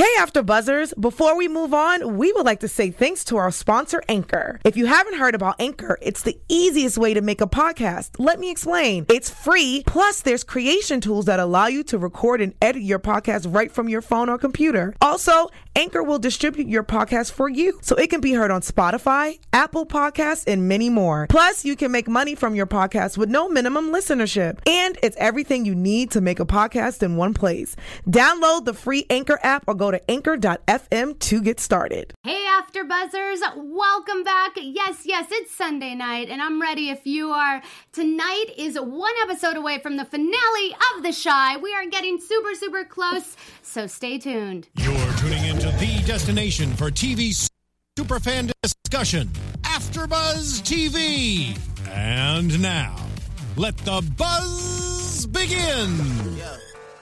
Hey, After Buzzers. Before we move on, we would like to say thanks to our sponsor, Anchor. If you haven't heard about Anchor, it's the easiest way to make a podcast. Let me explain. It's free, plus there's creation tools that allow you to record and edit your podcast right from your phone or computer. Also, Anchor will distribute your podcast for you, so it can be heard on Spotify, Apple Podcasts, and many more. Plus, you can make money from your podcast with no minimum listenership. And it's everything you need to make a podcast in one place. Download the free Anchor app or go to anchor.fm to get started. Hey, After Buzzers, welcome back. Yes, it's Sunday night, and I'm ready if you are. Tonight is one episode away from the finale of The Chi. We are getting super, super close, so stay tuned. You're tuning into the destination for TV superfan discussion, AfterBuzz TV. And now, let the buzz begin. Yeah.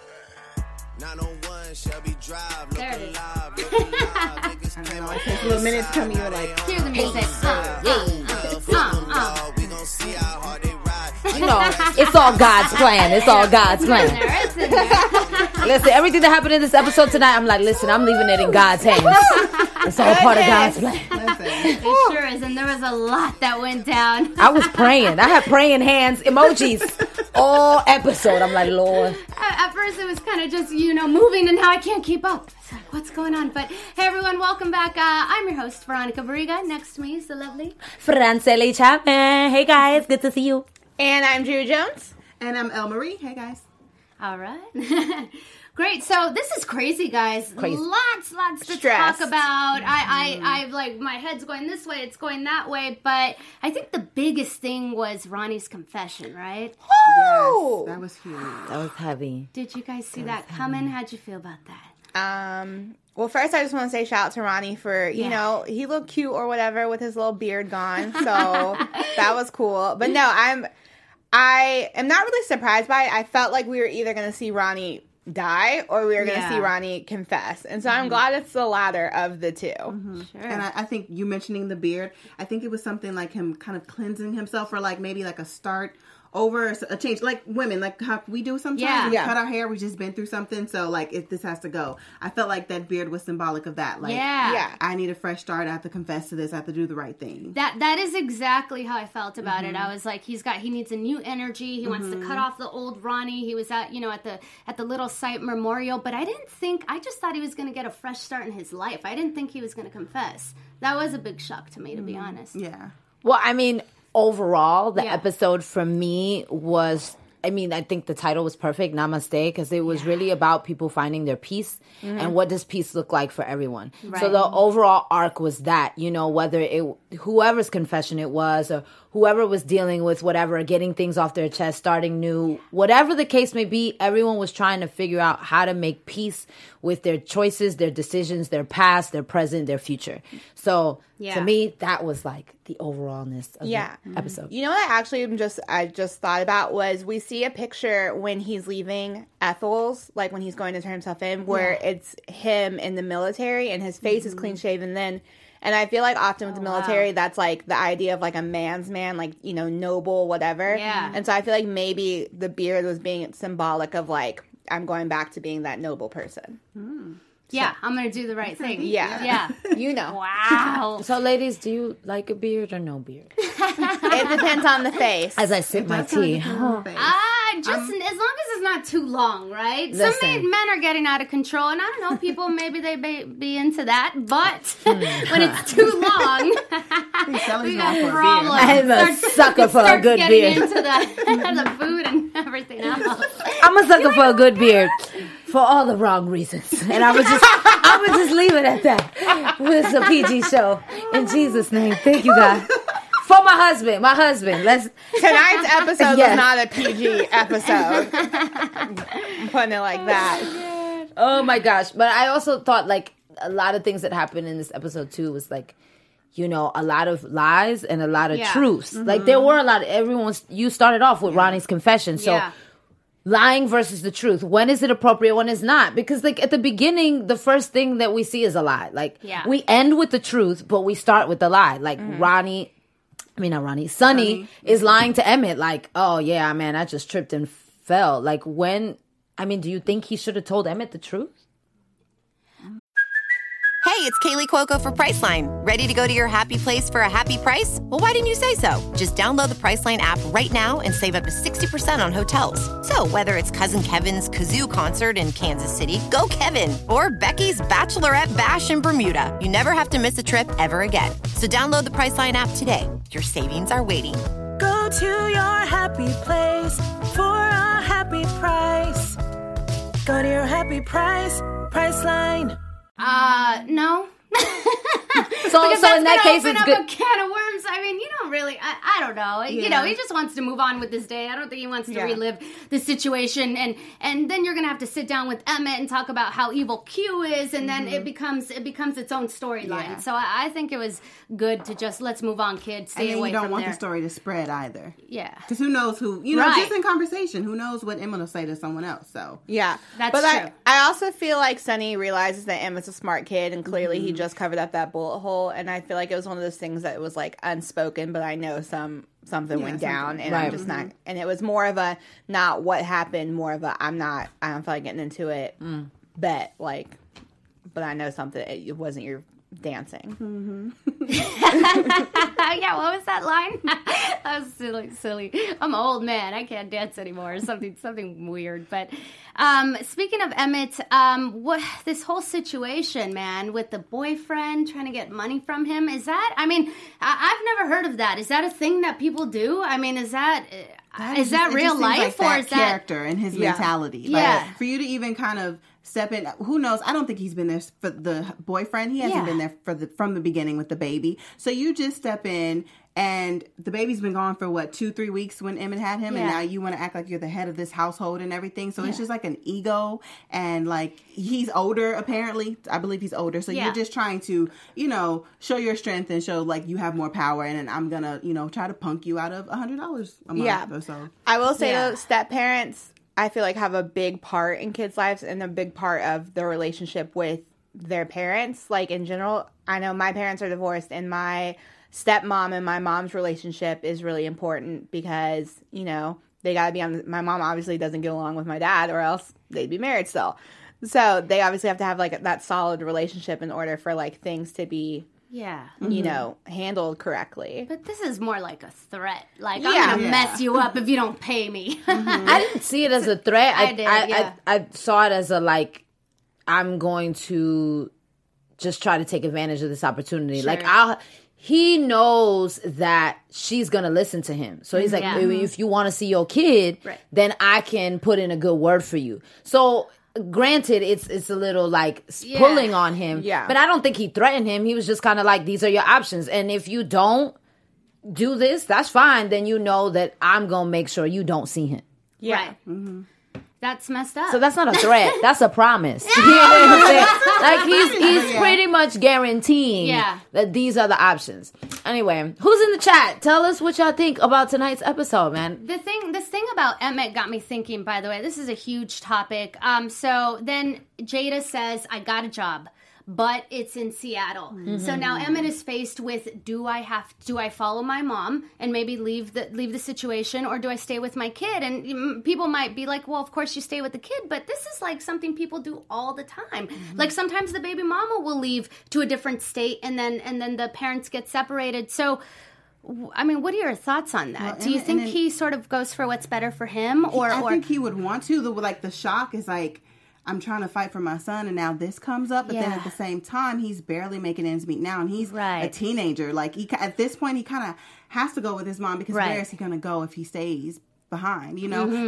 901 Shelby Drive. There it is. Takes a little minute to come, you're like, Here's the music. We gon' see how hard they ride. You know, it's all God's plan. It's all God's plan. It's in there. Listen, everything that happened in this episode tonight, I'm like, listen, I'm leaving it in God's hands. It's all part of God's plan. It sure is, and there was a lot that went down. I was praying. I had praying hands emojis all episode. I'm like, Lord. At first, it was kind of just, moving, and now I can't keep up. It's like, what's going on? But hey, everyone, welcome back. I'm your host, Veronica Barriga. Next to me is the lovely Franceli Chapman. Hey, guys. Good to see you. and I'm Drew Jones. And I'm El Marie. Hey, guys. All right. Great. So this is crazy, guys. Crazy. Lots to Stressed. talk about. I like, my head's going this way, it's going that way. But I think the biggest thing was Ronnie's confession, right? Yes, that was huge. That was heavy. Did you guys see that coming? How'd you feel about that? Well, first I just want to say shout out to Ronnie for, he looked cute or whatever with his little beard gone. So that was cool. But no, I am not really surprised by it. I felt like we were either going to see Ronnie die or we were going to see Ronnie confess. And so I'm glad it's the latter of the two. Sure. And I think you mentioning the beard, I think it was something like him kind of cleansing himself, or like maybe like a start over, a change, like women, like how we do sometimes. Yeah. We cut our hair, we just been through something, so like this has to go. I felt like that beard was symbolic of that. Like, Yeah. I need a fresh start. I have to confess to this. I have to do the right thing. That is exactly how I felt about it. I was like, he needs a new energy. He wants to cut off the old Ronnie. He was at the little site memorial, but I just thought he was going to get a fresh start in his life. I didn't think he was going to confess. That was a big shock to me, to be honest. Yeah. Well, I mean, overall, the episode for me was, I think the title was perfect, Namaste, because it was really about people finding their peace and what does peace look like for everyone. Right. So the overall arc was that, whether whoever's confession it was or whoever was dealing with whatever, getting things off their chest, starting new, whatever the case may be, everyone was trying to figure out how to make peace with their choices, their decisions, their past, their present, their future. So to me, that was like the overallness of the episode. You know what I just thought about was we see a picture when he's leaving Ethel's, like when he's going to turn himself in, where it's him in the military and his face is clean shaven then. And I feel like often with the military, that's like the idea of like a man's man, like, noble, whatever. Yeah. And so I feel like maybe the beard was being symbolic of like, I'm going back to being that noble person. Yeah, I'm going to do the right thing. Yeah. Yeah. Wow. So ladies, do you like a beard or no beard? It depends on the face. As I sip my tea. Just as long as it's not too long, right? Listen. Some men are getting out of control, and I don't know, people maybe they may be into that, but when it's too long, we got problems. I'm a sucker for a good beard. Into the food and everything else. I'm a sucker for a good beard for all the wrong reasons. And I would just leave it at that. It's a PG show. In Jesus' name. Thank you, God. For my husband. Tonight's episode Yes. was not a PG episode. I'm putting it like that. Oh my gosh. But I also thought like a lot of things that happened in this episode too was like, a lot of lies and a lot of truths. Like there were a lot of you started off with Ronnie's confession. So lying versus the truth. When is it appropriate? When is not? Because like at the beginning, the first thing that we see is a lie. Like we end with the truth, but we start with the lie. Like Sonny is lying to Emmett. Like, oh yeah, man, I just tripped and fell. Like do you think he should have told Emmett the truth? Hey, it's Kaylee Cuoco for Priceline. Ready to go to your happy place for a happy price? Well, why didn't you say so? Just download the Priceline app right now and save up to 60% on hotels. So whether it's Cousin Kevin's Kazoo Concert in Kansas City, go Kevin, or Becky's Bachelorette Bash in Bermuda, you never have to miss a trip ever again. So download the Priceline app today. Your savings are waiting. Go to your happy place for a happy price. Go to your happy price, Priceline. No. So in that case, it's good. A can of worms. I mean, you don't really. I don't know. Yeah. You know, he just wants to move on with this day. I don't think he wants to relive the situation. And then you're gonna have to sit down with Emmett and talk about how evil Q is, and then it becomes its own storyline. Yeah. So I think it was good to just let's move on, kid. Stay away from there. And you don't want the story to spread either. Yeah. Because who knows who? You know, just in conversation, who knows what Emmett will say to someone else? So yeah, that's true. I also feel like Sonny realizes that Emmett's a smart kid, and clearly he just covered up that bullet hole. And I feel like it was one of those things that was like unspoken, but I know something went down, and I'm just not. And it was more of a not what happened, more of a I don't feel like getting into it. Bet like, but I know something. It wasn't your dancing. Yeah, what was that line? That was silly. I'm an old man. I can't dance anymore. Something weird. But speaking of Emmett, what this whole situation, man, with the boyfriend trying to get money from him, is that? I mean, I've never heard of that. Is that a thing that people do? I mean, is that real life, like or is that character and his mentality? Yeah. Like, for you to even kind of step in, who knows? I don't think he's been there for the boyfriend. He hasn't been there from the beginning with the baby. So you just step in, and the baby's been gone for 2-3 weeks when Emmett had him, and now you want to act like you're the head of this household and everything. So it's just like an ego, and like he's older apparently. I believe he's older. So you're just trying to, show your strength and show like you have more power, and I'm gonna, try to punk you out of $100 a month or so. I will say though, step parents, I feel like have a big part in kids' lives and a big part of their relationship with their parents. Like in general, I know my parents are divorced, and my stepmom and my mom's relationship is really important because, they got to be on. My mom obviously doesn't get along with my dad, or else they'd be married still. So they obviously have to have like that solid relationship in order for like things to be handled correctly. But this is more like a threat. Like, I'm going to mess you up if you don't pay me. I didn't see it as a threat. I saw it as a, like, I'm going to just try to take advantage of this opportunity. Sure. Like, he knows that she's going to listen to him. So he's like, if you want to see your kid, then I can put in a good word for you. So granted, it's a little like pulling on him, but I don't think he threatened him. He was just kind of like, these are your options, and if you don't do this, that's fine. Then you know that I'm gonna make sure you don't see him. That's messed up. So that's not a threat. That's a promise. You know what I'm saying? Like he's pretty much guaranteeing that these are the options. Anyway, who's in the chat? Tell us what y'all think about tonight's episode, man. This thing about Emmett got me thinking, by the way. This is a huge topic. So then Jada says, I got a job, but it's in Seattle. Mm-hmm. So now Emmett is faced with, do I follow my mom and maybe leave the situation, or do I stay with my kid? And people might be like, well, of course you stay with the kid, but this is like something people do all the time. Mm-hmm. Like sometimes the baby mama will leave to a different state, and then the parents get separated. So I mean, what are your thoughts on that? Well, do you think he sort of goes for what's better for him, or I think he would want to. The shock is like, I'm trying to fight for my son, and now this comes up. But then at the same time, he's barely making ends meet now, and he's a teenager. Like at this point, he kind of has to go with his mom, because where is he going to go if he stays behind?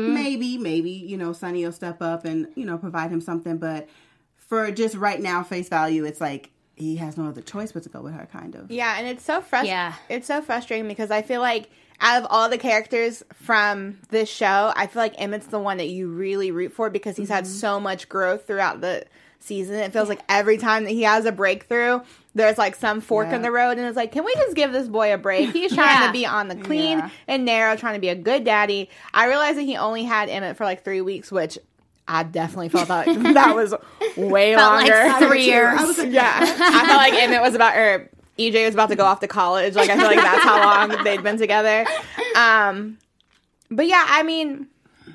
Maybe Sonny will step up and provide him something. But for just right now, face value, it's like he has no other choice but to go with her, kind of. Yeah, and it's so It's so frustrating because I feel like out of all the characters from this show, I feel like Emmett's the one that you really root for, because he's had so much growth throughout the season. It feels like every time that he has a breakthrough, there's like some fork in the road, and it's like, can we just give this boy a break? He's trying to be on the clean and narrow, trying to be a good daddy. I realized that he only had Emmett for like 3 weeks, which I definitely felt that was way longer. Like 3 years. I felt like Emmett was EJ was about to go off to college. Like, I feel like that's how long they'd been together. But yeah, I mean,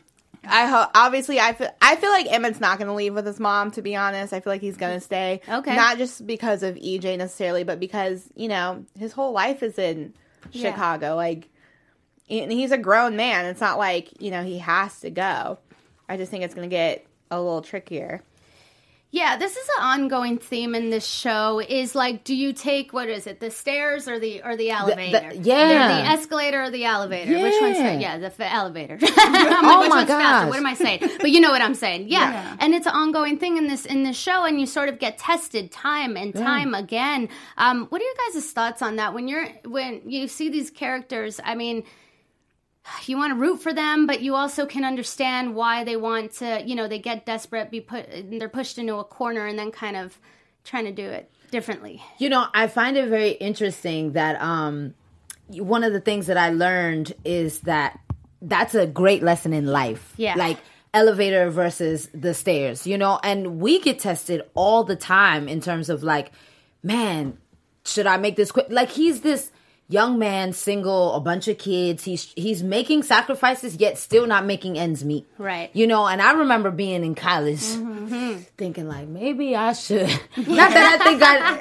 I hope. Obviously, I feel like Emmett's not going to leave with his mom. To be honest, I feel like he's going to stay. Okay. Not just because of EJ necessarily, but because his whole life is in Chicago. Like, and he's a grown man. It's not like he has to go. I just think it's going to get a little trickier. Yeah, this is an ongoing theme in this show. Is like, do you take the stairs or the elevator? The escalator or the elevator? Yeah. Which one's faster? Yeah, the elevator. Oh my god! What am I saying? But you know what I'm saying. Yeah. And it's an ongoing thing in this show, and you sort of get tested time and time again. What are your guys' thoughts on that? When you see these characters, I mean, you want to root for them, but you also can understand why they want to, they get desperate, they're pushed into a corner and then kind of trying to do it differently. I find it very interesting that one of the things that I learned is that that's a great lesson in life. Yeah. Like elevator versus the stairs, and we get tested all the time in terms of like, man, should I make this quick? Like he's this young man, single, a bunch of kids. He's making sacrifices, yet still not making ends meet. Right. And I remember being in college thinking like, maybe I should. Not that I think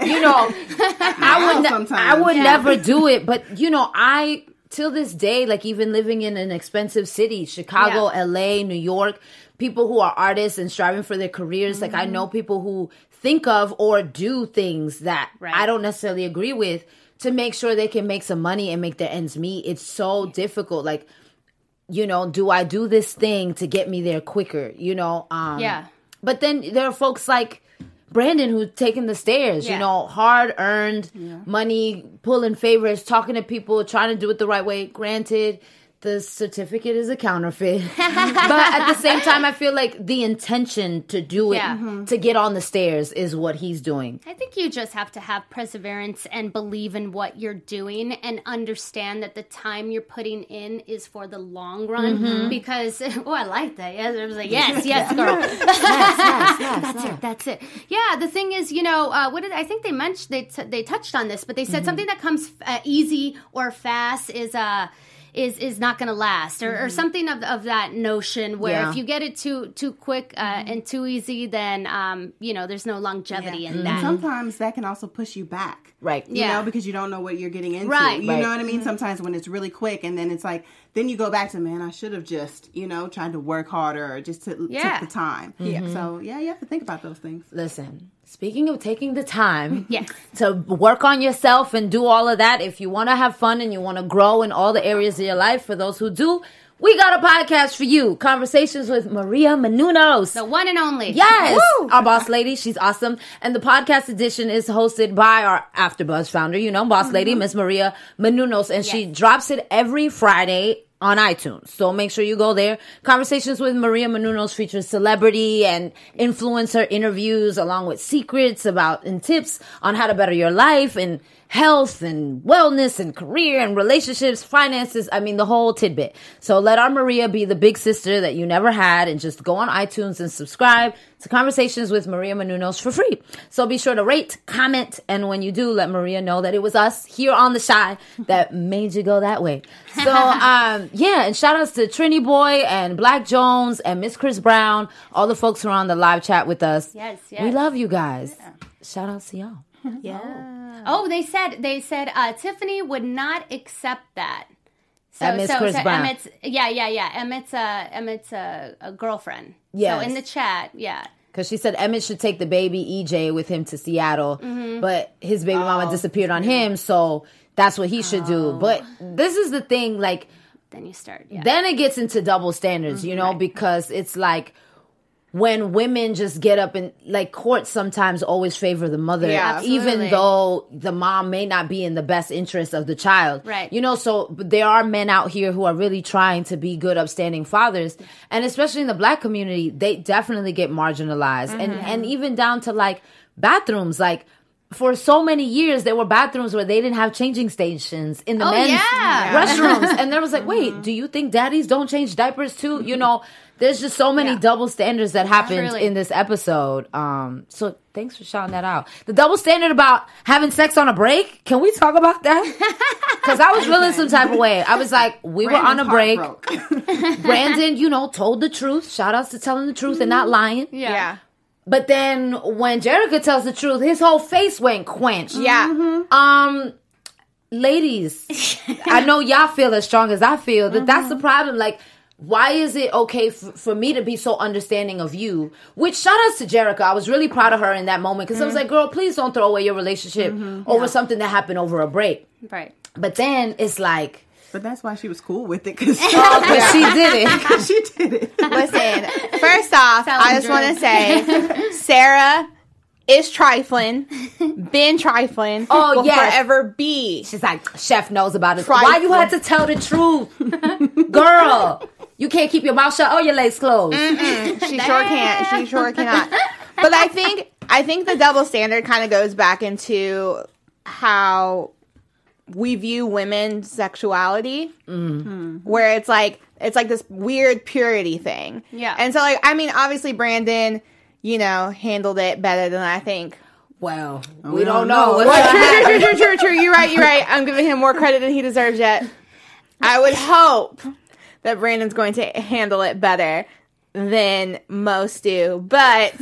I would never do it. But, I, till this day, like even living in an expensive city, Chicago, LA, New York, people who are artists and striving for their careers. Like I know people who think of or do things that I don't necessarily agree with, to make sure they can make some money and make their ends meet. It's so difficult. Like, do I do this thing to get me there quicker? But then there are folks like Brandon who's taking the stairs, hard earned money, pulling favors, talking to people, trying to do it the right way. Granted, the certificate is a counterfeit. But at the same time, I feel like the intention to do it, to get on the stairs, is what he's doing. I think you just have to have perseverance and believe in what you're doing and understand that the time you're putting in is for the long run. Because, I like that. Yes, I was like, yes, girl. That's it. Yeah, the thing is, I think they mentioned, they touched on this, but they said something that comes easy or fast is not going to last, or something of that notion where if you get it too quick and too easy, then there's no longevity in that. And sometimes that can also push you back, right? Because you don't know what you're getting into. Right. You know what I mean? Sometimes when it's really quick, and then it's like, then you go back to, man, I should have just tried to work harder, or just took the time. So you have to think about those things. Listen. Speaking of taking the time to work on yourself and do all of that, if you want to have fun and you want to grow in all the areas of your life, for those who do, we got a podcast for you. Conversations with Maria Menounos. The one and only. Yes. Woo! Our boss lady. She's awesome. And the podcast edition is hosted by our AfterBuzz founder, boss lady, Miss Maria Menounos. And she drops it every Friday on iTunes. So make sure you go there. Conversations with Maria Menounos features celebrity and influencer interviews, along with secrets and tips on how to better your life and health and wellness and career and relationships, finances. I mean, the whole tidbit. So let our Maria be the big sister that you never had, and just go on iTunes and subscribe to Conversations with Maria Menounos for free. So be sure to rate, comment, and when you do, let Maria know that it was us here on The Shy that made you go that way. So, and shout outs to Trini Boy and Black Jones and Miss Chris Brown, all the folks who are on the live chat with us. Yes. We love you guys. Yeah. Shout outs to y'all. Yeah. Oh, they said Tiffany would not accept that. Chris Brown. Emmett's, Emmett's a girlfriend. Yes. So in the chat, because she said Emmett should take the baby EJ with him to Seattle, but his baby mama disappeared on him, so that's what he should do. But this is the thing, like, then you start. Then it gets into double standards, because it's like, when women just get up and, like, courts sometimes always favor the mother, even though the mom may not be in the best interest of the child. Right. So there are men out here who are really trying to be good, upstanding fathers. And especially in the Black community, they definitely get marginalized. And even down to, like, bathrooms. Like, for so many years, there were bathrooms where they didn't have changing stations in the men's restrooms. And there was like, wait, do you think daddies don't change diapers too? there's just so many double standards that happened Really. in this episode. So thanks for shouting that out. The double standard about having sex on a break. Can we talk about that? Because I was feeling some type of way. I was like, we were on a break. Brandon, told the truth. Shout outs to telling the truth and not lying. Yeah. But then when Jerica tells the truth, his whole face went quenched. Yeah. Ladies, I know y'all feel as strong as I feel. That's the problem. Like, why is it okay for me to be so understanding of you? Which, shout outs to Jerica. I was really proud of her in that moment because I was like, girl, please don't throw away your relationship over something that happened over a break. Right. But then it's like... But that's why she was cool with it, because she did it. She did it. Listen, first off, I just want to say, Sarah is trifling, been trifling, will forever be. She's like, Chef knows about it. Trifling. Why you had to tell the truth? Girl, you can't keep your mouth shut or your legs closed. She sure can't. She sure cannot. But I think the double standard kind of goes back into how we view women's sexuality, where it's like this weird purity thing. Yeah. And so, like, I mean, obviously Brandon, handled it better than I think. Well, we don't know. True. You're right. I'm giving him more credit than he deserves yet. I would hope that Brandon's going to handle it better than most do, but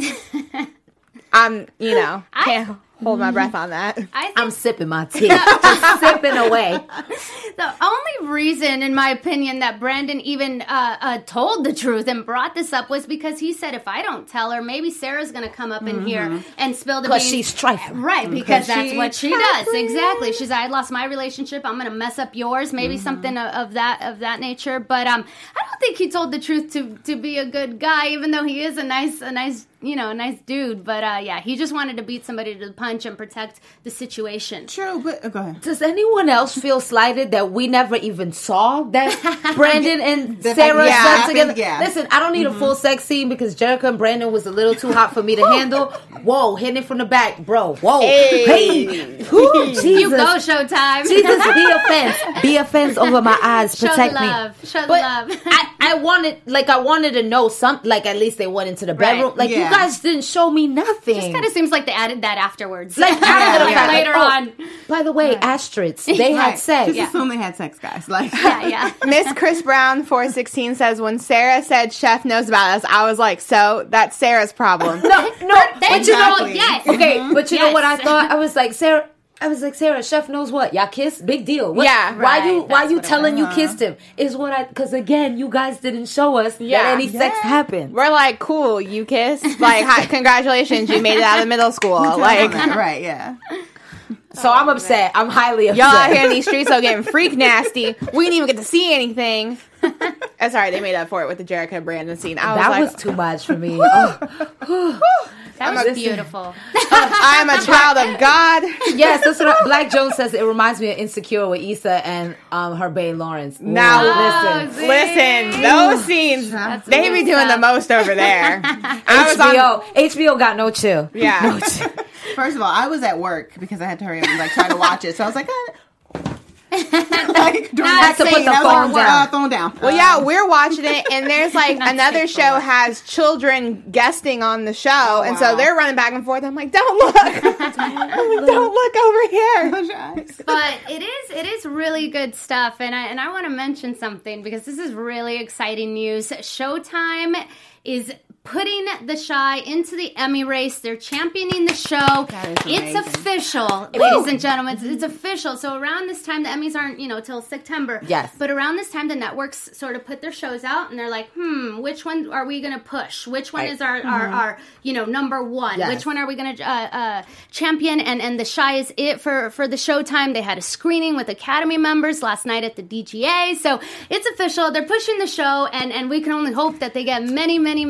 can't hold my breath on that. I'm sipping my tea. Just sipping away. The only reason, in my opinion, that Brandon even told the truth and brought this up was because he said, if I don't tell her, maybe Sarah's going to come up in here and spill the beans. Because she's trifling. Right, because that's what she does. Exactly. She's like, I lost my relationship. I'm going to mess up yours. Maybe something of that nature. But I don't think he told the truth to be a good guy, even though he is a nice dude. But he just wanted to beat somebody to the punch and protect the situation. True, but go ahead. Does anyone else feel slighted that we never even saw that Brandon and Sarah slept together? Yeah. Listen, I don't need a full sex scene because Jerica and Brandon was a little too hot for me to handle. Whoa, hitting it from the back, bro. Whoa. Hey. Whew, Jesus. You go, Showtime. Jesus, be offense over my eyes. Protect me. Show the love. I wanted to know something, like at least they went into the bedroom. Right. Like, you guys didn't show me nothing. Just kind of seems like they added that afterwards. Like, later on. By the way, asterisks, they had sex. Just assume they had sex, guys. Like, Miss Chris Brown 416 says, when Sarah said Chef knows about us, I was like, so that's Sarah's problem. No, but you know, yes. Okay, but you know what I thought? I was like, Sarah, Chef knows what? Y'all kissed? Big deal. What? Yeah. Why you telling you kissed him? Is what because again, you guys didn't show us that any sex happened. We're like, cool, you kissed? Like, hi, congratulations, you made it out of middle school. Like, right, yeah. So I'm upset. I'm highly upset. Y'all out here in these streets are getting freak nasty. We didn't even get to see anything. That's all right, they made up for it with the Jerica Brandon scene. That was too much for me. That was beautiful. I am a child of God. Yes, that's what Black Jones says. It reminds me of Insecure with Issa and her bae Lawrence. Now, listen, those scenes, they be doing the most over there. HBO got no chill. Yeah. No chill. First of all, I was at work because I had to hurry up and try to watch it. So I was like, had to put the phone down. Well, we're watching it, and there's like another show has children guesting on the show, and so they're running back and forth. I'm like, don't look, don't look over here. But it is really good stuff, and I want to mention something because this is really exciting news. Showtime is putting The Chi into the Emmy race. They're championing the show. It's official, ladies and gentlemen. It's official. So around this time, the Emmys aren't, till September. Yes. But around this time, the networks sort of put their shows out, and they're like, which one are we going to push? Which one is our number one? Yes. Which one are we going to champion? And The Chi is it for the Showtime. They had a screening with Academy members last night at the DGA. So it's official. They're pushing the show, and we can only hope that they get many, many, many Emmys.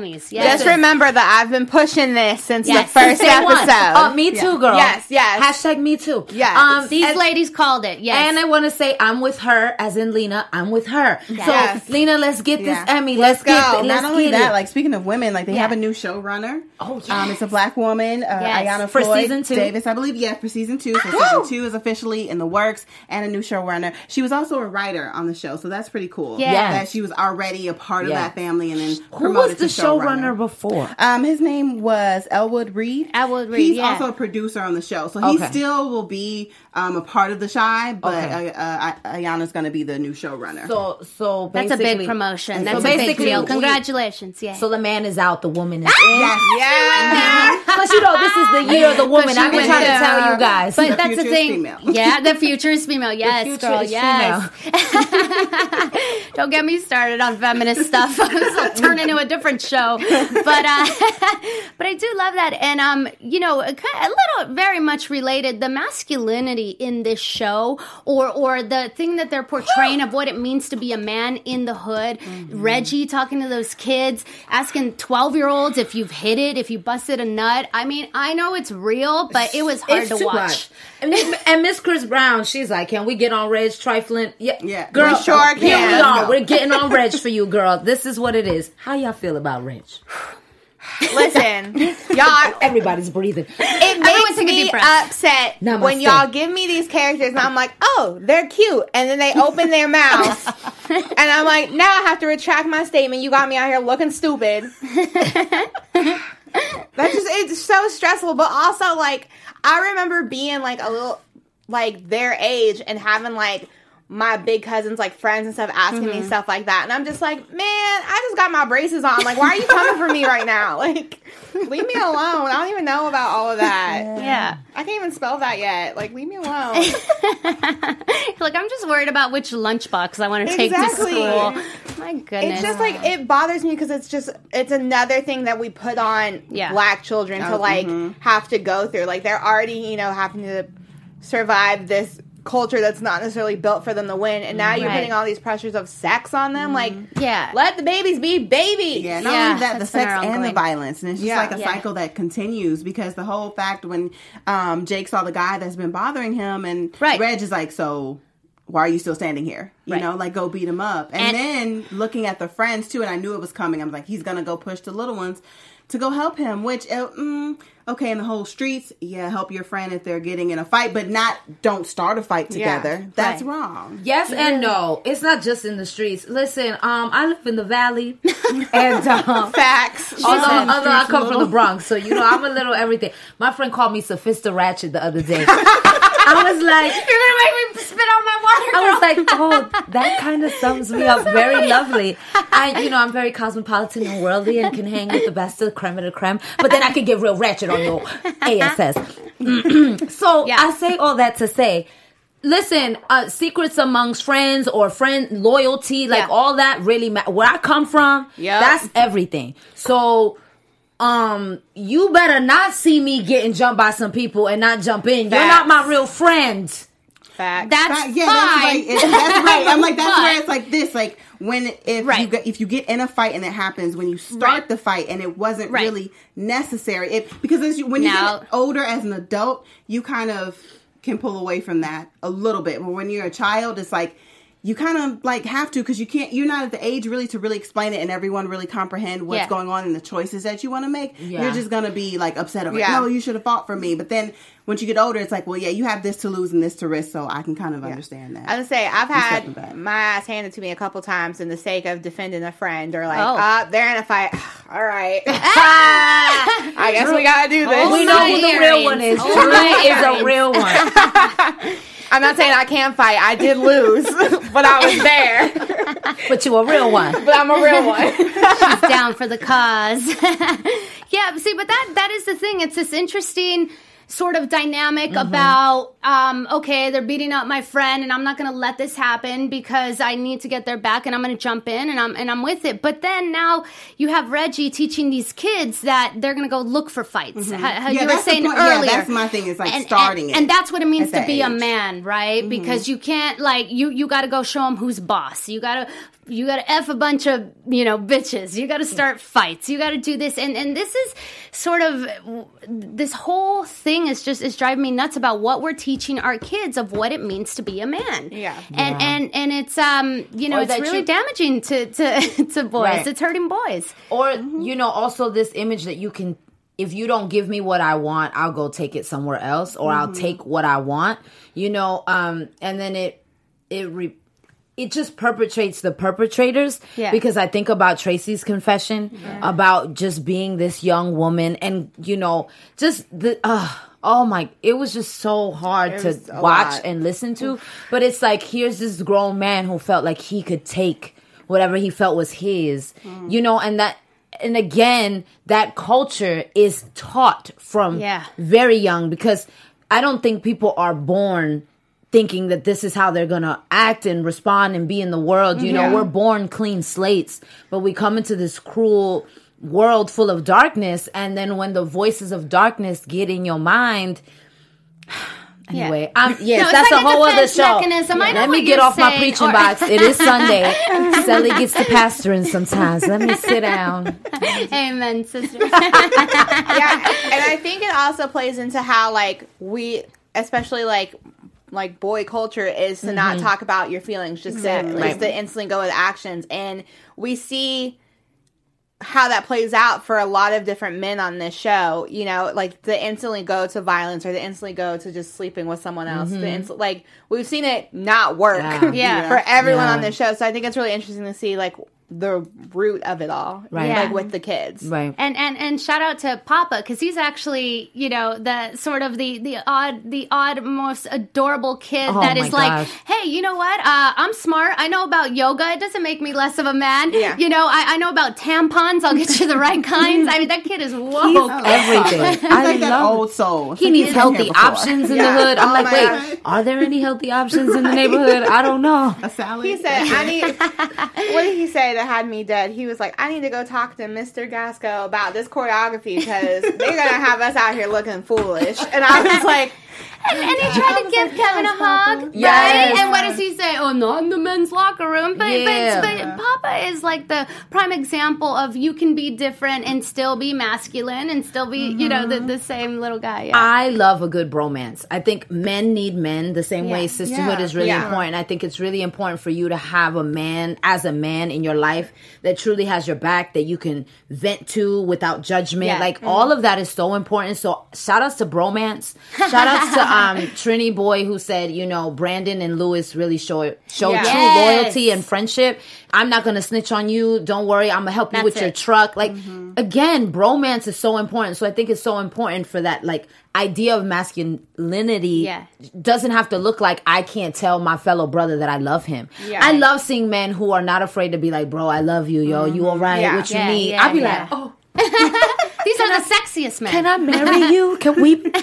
Emmys. Yes. Just remember that I've been pushing this since the Yes. first Day one. episode. Me too, girl. Yes, yes. Hashtag me too. Yes. These ladies called it. Yes. And I want to say I'm with her, as in Lena. I'm with her. Yes. So Lena, let's get this Emmy. Let's go. Not only that, it. like speaking of women, like they have a new showrunner. Oh, yes. It's a black woman, Ayanna For Floyd season 2. Davis, I believe. Yeah, for season 2. So season 2 is officially in the works, and a new showrunner. She was also a writer on the show, so that's pretty cool. Yeah. Yes. That she was already a part of that family, and then Who promoted was the to showrunner before? His name was Elwood Reed. Elwood Reed, He's yeah. also a producer on the show, so he still will be a part of the Shy, but Ayanna's going to be the new showrunner. So that's a basically, big promotion. That's so a big basically, deal. Congratulations. Yeah. So the man is out, the woman is in. Yes. But you know, this is the year of the woman. I've been trying to tell you guys. But The that's the future is thing. female. Yeah, the future is female. Yes, future girl. is Yes. Don't get me started on feminist stuff. I'll turn into a different show. But I do love that, and you know, a little, very much related. The masculinity in this show, or the thing that they're portraying of what it means to be a man in the hood. Mm-hmm. Reggie talking to those kids, asking 12-year-olds if you've hit it, if you busted a nut. I mean, I know it's real, but it was hard to watch. And Miss Chris Brown, she's like, "Can we get on Reg trifling?" Yeah. Girl, We sure here can. we are. We're getting on Reg for you, girl. This is what it is. How y'all feel about Reg? Listen, y'all. Everybody's breathing. It makes take a me deep breath. upset Namaste. when y'all give me these characters and I'm like, oh, they're cute. And then they open their mouth. And I'm like, now I have to retract my statement. You got me out here looking stupid. That's just, it's so stressful. But also, like, I remember being like a little, like, their age and having like my big cousins, like friends and stuff, asking me stuff like that. And I'm just like, man, I just got my braces on. Like, why are you coming for me right now? Like, leave me alone. I don't even know about all of that. Yeah. I can't even spell that yet. Like, leave me alone. Like, I'm just worried about which lunchbox I want to take to school. My goodness. It's just like, it bothers me because it's another thing that we put on black children to like have to go through. Like, they're already, you know, having to survive this culture that's not necessarily built for them to win, and now you're putting all these pressures of sex on them. Like, let the babies be babies. Yeah, not only that, the sex and the violence, and it's just like a cycle that continues, because the whole fact when Jake saw the guy that's been bothering him, and Reg is like, so why are you still standing here? You know, like, go beat him up. And then looking at the friends too, and I knew it was coming. I'm like, he's gonna go push the little ones to go help him, which, okay, in the whole streets, help your friend if they're getting in a fight, but don't start a fight together. Yeah, that's wrong. Yes and no. It's not just in the streets. Listen, I live in the valley, and facts. Although I come from the Bronx, so you know I'm a little everything. My friend called me Sophista Ratchet the other day. I was like, "You're gonna make me spit out my water, girl." I was like, "Oh, that kind of sums me up very lovely." I'm very cosmopolitan and worldly, and can hang with the best of the creme of the creme. But then I can get real ratchet on your ASS. So I say all that to say, listen, secrets amongst friends or friend loyalty, like all that really matters. Where I come from, that's everything. So, you better not see me getting jumped by some people and not jump in. You're not my real friend. Fact. That's fine. That's right. I'm like, that's where it's like this, like, if you get in a fight and it happens when you start the fight and it wasn't really necessary, because when you get older as an adult, you kind of can pull away from that a little bit. But when you're a child, it's like you kind of like have to, because you're not at the age really to really explain it and everyone really comprehend what's going on and the choices that you want to make. You're just gonna be like upset over no, you should have fought for me. But then once you get older, it's like, well, you have this to lose and this to risk, so I can kind of understand that. I would say I've had my ass handed to me a couple times in the sake of defending a friend, or like, they're in a fight. All right, I guess we gotta do this. We know who the real one is. Julie is a real one. I'm not saying I can't fight. I did lose, but I was there. But you a real one. But I'm a real one. She's down for the cause. See, but that is the thing. It's this interesting sort of dynamic about, okay, they're beating up my friend and I'm not going to let this happen because I need to get their back and I'm going to jump in and I'm with it. But then now you have Reggie teaching these kids that they're going to go look for fights. How you were saying earlier. Yeah, that's my thing. Is like starting it. And that's what it means to be a man, right? Because you can't, like, you got to go show them who's boss. You got to F a bunch of, bitches. You got to start fights. You got to do this. And this is sort of, this whole thing is driving me nuts about what we're teaching our kids of what it means to be a man. Yeah. And it's, it's really damaging to boys. Right. It's hurting boys. Or, also this image that you can, if you don't give me what I want, I'll go take it somewhere else, or I'll take what I want, and then it just perpetrates the perpetrators. Yeah. Because I think about Tracy's confession about just being this young woman, and just the it was just so hard to watch and listen to. But it's like, here's this grown man who felt like he could take whatever he felt was his, and again, that culture is taught from very young, because I don't think people are born thinking that this is how they're going to act and respond and be in the world. We're born clean slates, but we come into this cruel world full of darkness. And then when the voices of darkness get in your mind, anyway, that's a whole other show. Let me get off my preaching box. It is Sunday. Sally gets to pastoring sometimes. Let me sit down. Amen, sister. And I think it also plays into how, we, especially boy culture, is to not talk about your feelings, just to instantly go with actions. And we see how that plays out for a lot of different men on this show, to instantly go to violence, or to instantly go to just sleeping with someone else. We've seen it not work for everyone on this show. So I think it's really interesting to see the root of it all, with the kids, and shout out to Papa, because he's actually the sort of the odd most adorable kid that is like, hey, you know what, I'm smart, I know about yoga, it doesn't make me less of a man. I know about tampons, I'll get you the right kinds. I mean, that kid is woke. Everything. I like that old soul. He needs healthy options in the hood. I'm like, wait, are there any healthy options in the neighborhood? I don't know. A salad. He said, what did he say that had me dead? He was like, I need to go talk to Mr. Gasco about this choreography, because they're gonna have us out here looking foolish. And I was like, and he tried to give Kevin a hug, right? And what does he say? Oh, not in the men's locker room. But Papa is like the prime example of you can be different and still be masculine and still be, the same little guy. Yeah. I love a good bromance. I think men need men the same way sisterhood is really important. I think it's really important for you to have a man in your life that truly has your back, that you can vent to without judgment. All of that is so important. So shout outs to bromance. Shout outs to Trini Boy, who said, Brandon and Lewis really show true loyalty and friendship. I'm not going to snitch on you. Don't worry. I'm going to help you with your truck. Again, bromance is so important. So I think it's so important for that, idea of masculinity doesn't have to look like I can't tell my fellow brother that I love him. I love seeing men who are not afraid to be like, bro, I love you, yo. You all right? What you need? I'll be like, oh. These are the sexiest men. Can I marry you? Can we? Okay.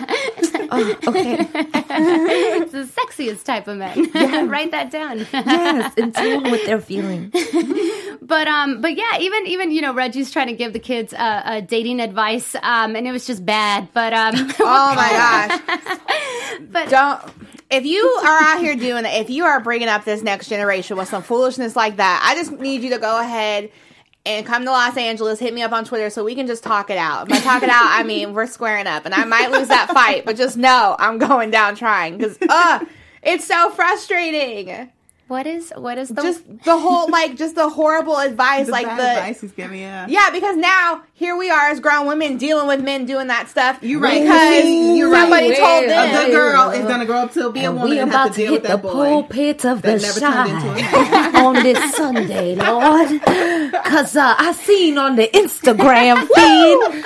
It's the sexiest type of men. Yes. Write that down. Yes, in tune with their feelings. But yeah, even Reggie's trying to give the kids dating advice, and it was just bad. But oh my gosh! But don't. If you are out here doing it, if you are bringing up this next generation with some foolishness like that, I just need you to go ahead and come to Los Angeles, hit me up on Twitter so we can just talk it out. If I talk it out, I mean, we're squaring up. And I might lose that fight, but just know I'm going down trying. Because, it's so frustrating. What is the... Just the whole, just the horrible advice. The advice he's giving, Yeah, because now, here we are as grown women dealing with men doing that stuff. You're right. Because somebody told them. A good girl is going to grow up to be a woman and have to deal with that boy. We about to hit the pulpit of the shy on this Sunday, Lord. Because I seen on the Instagram feed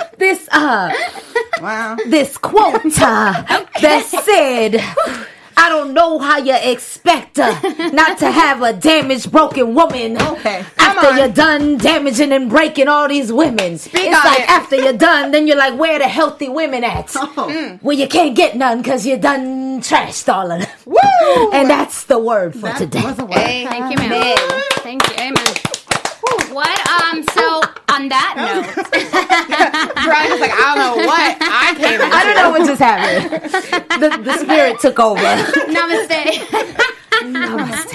this quote that said... I don't know how you expect not to have a damaged, broken woman after you're done damaging and breaking all these women. After you're done, then you're like, where the healthy women at? Well, you can't get none because you done trashed all of them. Woo! And that's the word for today. Hey, thank you, man. Thank you, amen. What? So on that note, Brian was like, I don't know what I came into. I don't know what just happened. The spirit took over. Namaste. Namaste.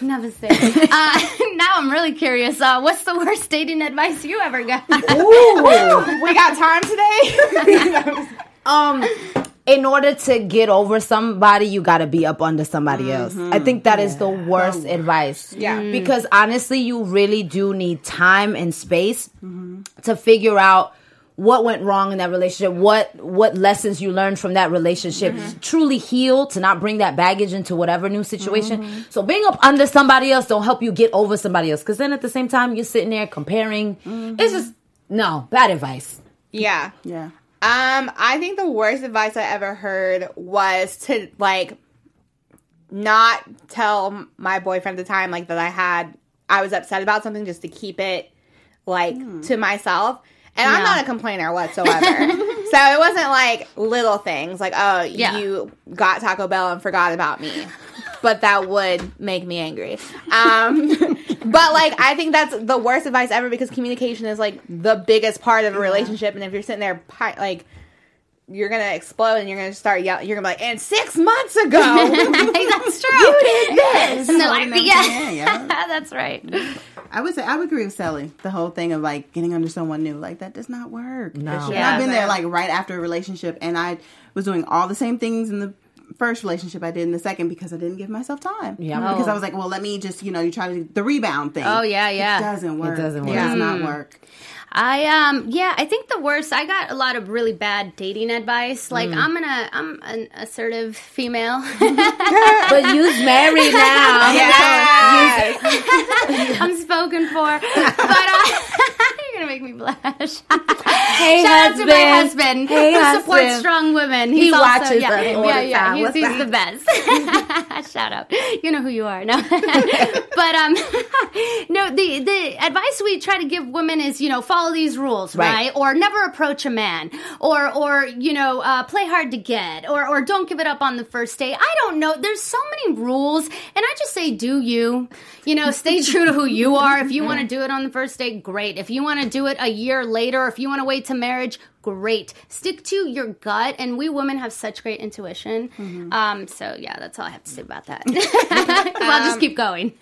Namaste. Now I'm really curious. What's the worst dating advice you ever got? Ooh, we got time today? In order to get over somebody, you got to be up under somebody else. I think that is the worst advice. Yeah. Because honestly, you really do need time and space to figure out what went wrong in that relationship, what lessons you learned from that relationship, truly heal, to not bring that baggage into whatever new situation. So being up under somebody else don't help you get over somebody else. Because then at the same time, you're sitting there comparing. It's just, no, bad advice. Yeah. Yeah. I think the worst advice I ever heard was to, like, not tell my boyfriend at the time, like, that I was upset about something, just to keep it, like, to myself. And I'm not a complainer whatsoever. So it wasn't, like, little things, like, oh, you got Taco Bell and forgot about me. But that would make me angry. But, like, I think that's the worst advice ever, because communication is, like, the biggest part of a relationship. And if you're sitting there, like, you're going to explode and you're going to start yelling. You're going to be like, and 6 months ago. That's true. You did this. And they're like, Yeah. That's right. I would agree with Sally. The whole thing of, like, getting under someone new, like, that does not work. No. And Yeah. I've been there, like, right after a relationship, and I was doing all the same things in the first relationship I did in the second, because I didn't give myself time. Yeah. Because I was like, well, let me just, you try to do the rebound thing. Oh, yeah. It doesn't work. It doesn't work. It does not work. I think the worst, I got a lot of really bad dating advice. Like, I'm an assertive female. But you's married now. I'm spoken for. But you're going to make me blush. Hey, Shout out to my husband Hey, who supports husband. strong women. He also, watches us all the time. He's What's the best. Shout out. You know who you are. No. But no, the advice we try to give women is, follow these rules, right? Or never approach a man, or play hard to get, or don't give it up on the first date. I don't know. There's so many rules, and I just say, do you? Stay true to who you are. If you want to do it on the first date, great. If you want to do it a year later, if you want to wait to marriage, great. Stick to your gut, and we women have such great intuition. So yeah, that's all I have to say about that. I'll just keep going.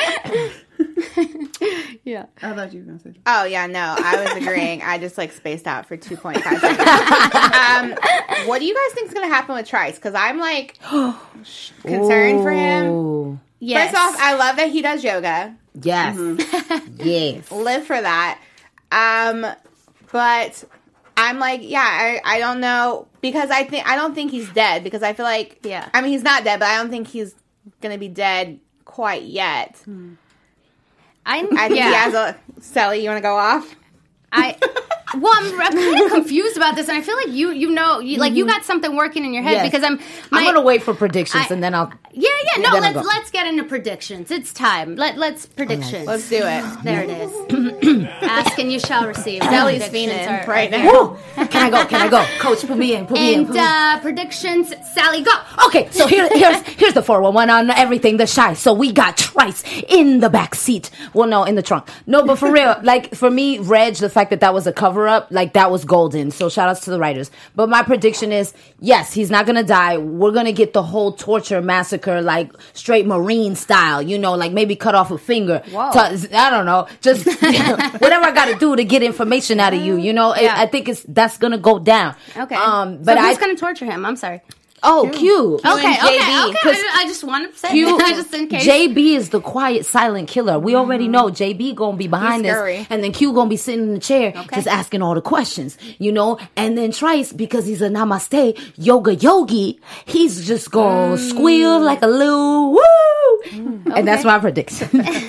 Yeah. I thought you were going to say. Oh, yeah, no, I was agreeing. I just, like, spaced out for 2.5 seconds. What do you guys think is going to happen with Trice? Because I'm, like, concerned for him. Yes. First off, I love that he does yoga. Yes. Yes. Live for that. But I'm like, I don't know, because I don't think he's dead, because I feel like, I mean, he's not dead, but I don't think he's going to be dead quite yet. I think he has a... Sally, you want to go off? I'm kind of confused about this, and I feel like you got something working in your head, because I'm going to wait for predictions, and then I'll... let's get into predictions. It's time. Let's predictions. Let's do it. There it is. Ask and you shall receive. Sally's fiending right now. Woo! Can I go? Coach, put me in. Predictions, Sally, go. Okay, so here's the 411 on everything, the shy. So we got Trice in the back seat. Well, no, in the trunk. No, but for real, like, for me, Reg, the fact that was a cover-up, like, that was golden. So shout outs to the writers. But my prediction is, yes, he's not gonna die. We're gonna get the whole torture massacre, like, straight Marine style, like, maybe cut off a finger. Whoa. I don't know, just whatever I gotta do to get information out of you, I think that's gonna go down. Okay. But so who's gonna torture him? I'm sorry. Oh, Q. Okay. I just want to say Q, just in case. JB is the quiet, silent killer. We already know JB gonna be behind this, and then Q gonna be sitting in the chair, just asking all the questions, And then Trice, because he's a namaste yoga yogi, he's just gonna squeal like a little woo. And that's my prediction.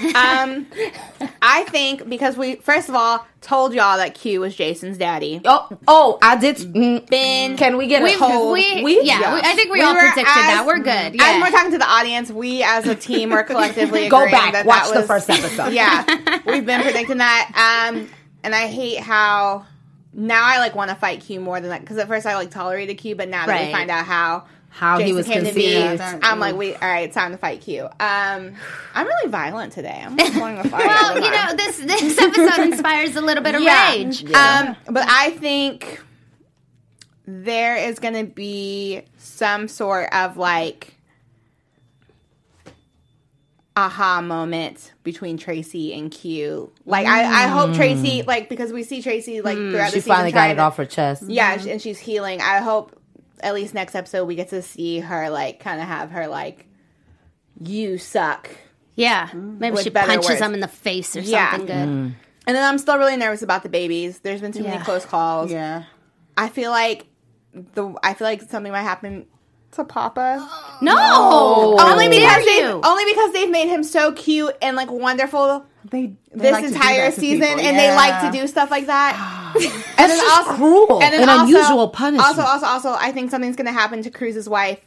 I think because we first of all told y'all that Q was Jason's daddy. Oh, I did. Can we get a whole? I think we all predicted that. We're good. As we're talking to the audience, we as a team were collectively go agreeing back, watch the first episode. Yeah, we've been predicting that. And I hate how now I like want to fight Q more than that, because at first I like tolerated Q, but now that we find out how Jason he was came conceived, to be, I'm like, all right, it's time to fight Q. I'm really violent today. I'm just wanting to fight. Well, this episode inspires a little bit of rage. Yeah. But I think there is going to be some sort of like aha moment between Tracy and Q. Like, I hope Tracy, like, because we see Tracy, like, throughout the season. She finally got it off her chest. Yeah, and she's healing. I hope at least next episode we get to see her, like, kind of have her, like, you suck. Yeah. Maybe she punches them in the face or something good. And then I'm still really nervous about the babies. There's been too many close calls. Yeah. I feel like something might happen to Papa. No! Only because they've made him so cute and like wonderful They this like entire to do that to season, people. and they like to do stuff like that. And then also cruel and unusual punishment. Also, I think something's gonna happen to Cruz's wife.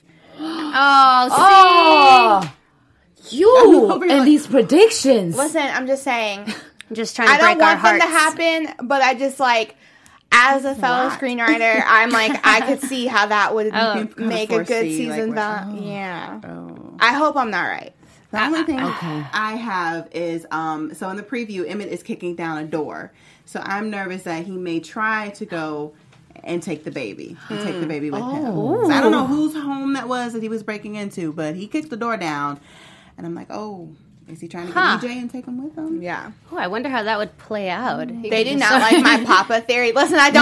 You and these predictions. Listen, I'm just saying. I'm just trying to break our hearts. I don't want them to happen, but I just like, as a fellow screenwriter, I'm like, I could see how that would make a good season. I hope I'm not right. The only thing I have is, so in the preview, Emmett is kicking down a door. So I'm nervous that he may try to go and take the baby. And take the baby with him. So I don't know whose home that was that he was breaking into, but he kicked the door down. And I'm like, is he trying to get EJ and take him with him? Yeah. Oh, I wonder how that would play out. They do not like my Papa theory. Listen, I don't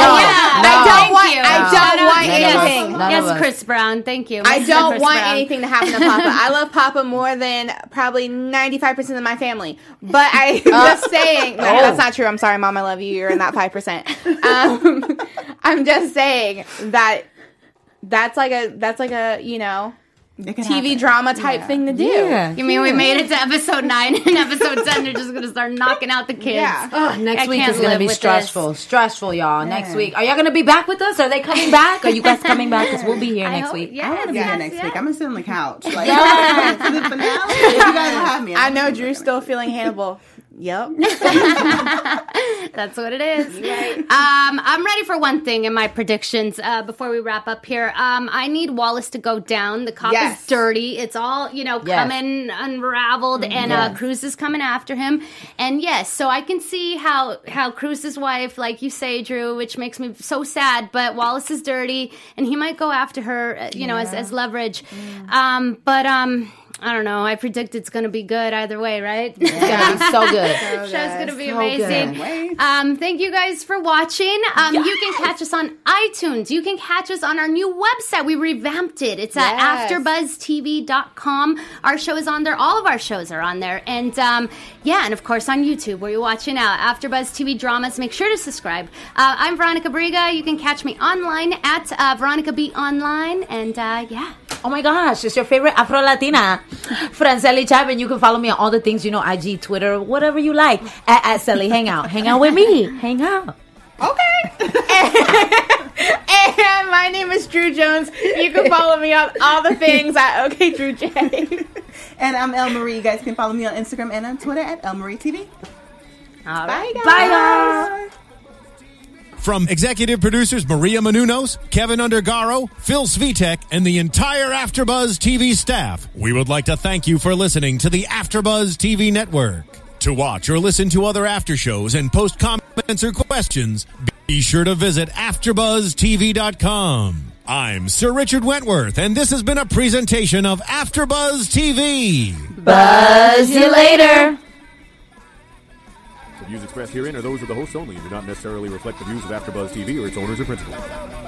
want anything. Yes, Chris Brown. Thank you. I don't want anything to happen to Papa. I love Papa more than probably 95% of my family. But I'm just saying. No, that's not true. I'm sorry, Mom. I love you. You're in that 5%. I'm just saying that's like a TV drama type thing to do. Yeah. You mean we made it to episode 9 and episode 10 they're just going to start knocking out the kids. Yeah. Oh, next week is going to be stressful. Stressful, y'all. Yeah. Next week. Are y'all going to be back with us? Are they coming back? Are you guys coming back? Because we'll be here next week. I want to be here next week. I'm going to sit on the couch. Like, for the finale. If you guys will have me. I know Drew's still feeling Hannibal. Yep. That's what it is. Right. I'm ready for one thing in my predictions before we wrap up here. I need Wallace to go down. The cop is dirty. It's all, coming unraveled, and Cruz is coming after him. And so I can see how Cruz's wife, like you say, Drew, which makes me so sad, but Wallace is dirty, and he might go after her, as leverage. I don't know. I predict it's going to be good either way, right? It's going to be so good. Show's going to be amazing. Thank you guys for watching. You can catch us on iTunes. You can catch us on our new website. We revamped it. It's at AfterBuzzTV.com. Our show is on there. All of our shows are on there. And and of course on YouTube where you're watching AfterBuzz TV Dramas. Make sure to subscribe. I'm Veronica Briga. You can catch me online at Veronica B Online. And oh my gosh, it's your favorite Afro-Latina, Franceli Chapman. You can follow me on all the things, IG, Twitter, whatever you like, at Celly. Hang out. Hang out with me. Hang out. Okay. And my name is Drew Jones. You can follow me on all the things at OkDrewJ. And I'm Elle Marie. You guys can follow me on Instagram and on Twitter at ElleMarieTV. All right. Bye, guys. From executive producers Maria Menounos, Kevin Undergaro, Phil Svitek, and the entire AfterBuzz TV staff, we would like to thank you for listening to the AfterBuzz TV network. To watch or listen to other after shows and post comments or questions, be sure to visit AfterBuzzTV.com. I'm Sir Richard Wentworth, and this has been a presentation of AfterBuzz TV. Buzz you later. The views expressed herein are those of the hosts only and do not necessarily reflect the views of AfterBuzz TV or its owners or principals.